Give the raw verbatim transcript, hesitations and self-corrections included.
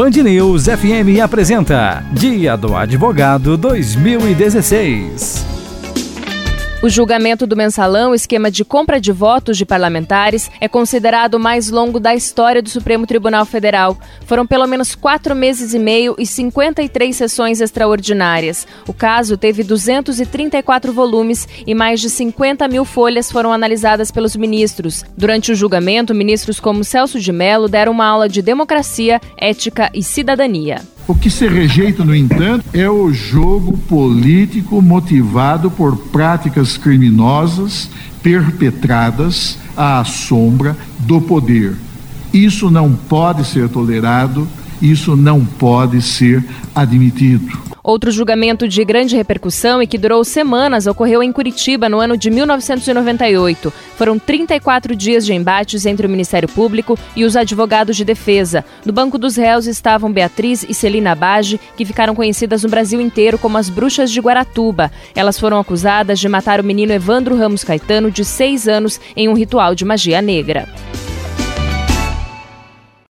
Band News F M apresenta Dia do Advogado dois mil e dezesseis. O julgamento do mensalão, esquema de compra de votos de parlamentares, é considerado o mais longo da história do Supremo Tribunal Federal. Foram pelo menos quatro meses e meio e cinquenta e três sessões extraordinárias. O caso teve duzentos e trinta e quatro volumes e mais de cinquenta mil folhas foram analisadas pelos ministros. Durante o julgamento, ministros como Celso de Mello deram uma aula de democracia, ética e cidadania. O que se rejeita, no entanto, é o jogo político motivado por práticas criminosas perpetradas à sombra do poder. Isso não pode ser tolerado, isso não pode ser admitido. Outro julgamento de grande repercussão e que durou semanas ocorreu em Curitiba no ano de mil novecentos e noventa e oito. Foram trinta e quatro dias de embates entre o Ministério Público e os advogados de defesa. No banco dos réus estavam Beatriz e Celina Bage, que ficaram conhecidas no Brasil inteiro como as Bruxas de Guaratuba. Elas foram acusadas de matar o menino Evandro Ramos Caetano, de seis anos, em um ritual de magia negra.